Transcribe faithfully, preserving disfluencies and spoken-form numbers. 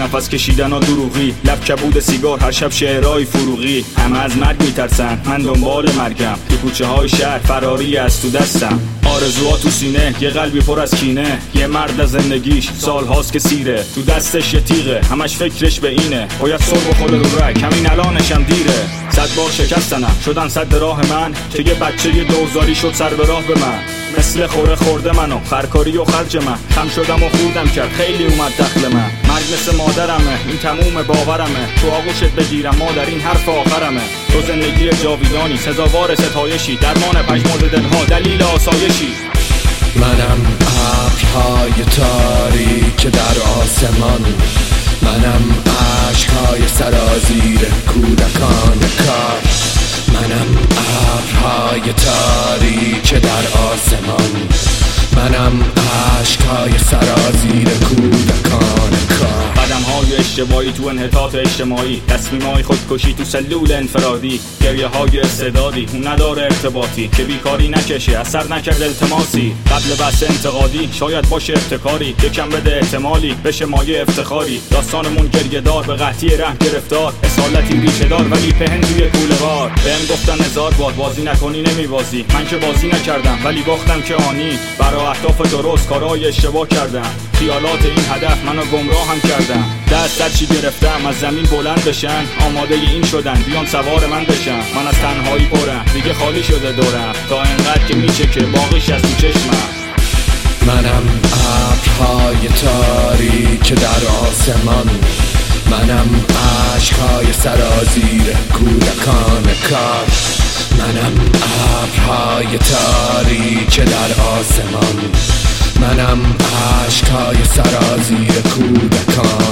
نفس کشیدن و دروغی، لب کبود سیگار، هر شب شعرهای فروغی. همه از مرگ میترسن، من دنبال مرگم. تو کوچه های شهر فراری از تو دستم. آرزوها تو سینه، یه قلبی پر از کینه. یه مرد از زندگیش سال هاست که سیره، تو دستش یه تیغه، همش فکرش به اینه باید سر بخوره رو رگ، همین الانشم دیره. صد بار شکستنم، شدن صد راه من، که یه بچه یه دوزاری شد سر به راه به من. مثل خوره خورده منو خرکاری و خرج من، خم شدم و خوردم کرد خیلی اومد دخل من. مرگ مثل مادرمه، این تموم باورمه، تو آغوشت بگیرم مادر این حرف آخرمه. تو زندگی جاویدانی، سزاوار ستایشی، درمان پژمرد دلها، دلیل آسایشی. منم ابرهای تاریک در آسمان، منم عشقهای سرازیر کودکان کار. منم ابرهای تاریک در آسمان، منم عشقهای سرازیر کودکان کار. قدم‌های اشتباهی تو انحطاط اجتماعی، تصمیم‌های خودکشی تو سلول انفرادی، گریه‌های استعدادی اون نداره ارتباطی، که بیکاری نکشه اثر نکرد التماسی. قبل بحث انتقادی شاید باشه ابتکاری، یکم بده احتمالی بشه مایه افتخاری. داستانمون گریه‌دار به قحطی رحم گرفتار، اصالتی ریشه‌دار ولی پهن توی کوله‌بار. بهم گفتن هزار بار بازی نکنی نمیبازی، من که بازی نکردم ولی باختم که آنی. برای اهداف درست کارهای اشتباه کردم، خیالات این هدف منو گمراه هم کردم. دست در چی گرفتم از زمین بلند بشن، آماده این شدن بیان سوار من بشن. من از تنهایی پرم، دیگه خالی شده دورم، تا انقدر که میشه که باقیش از تو چشمم. منم ابرهای تاریک در آسمان، منم عشقهای سرازیر کودکان کار. منم ابرهای تاریک در آسمان، منم عشقهای سرازیر کودکان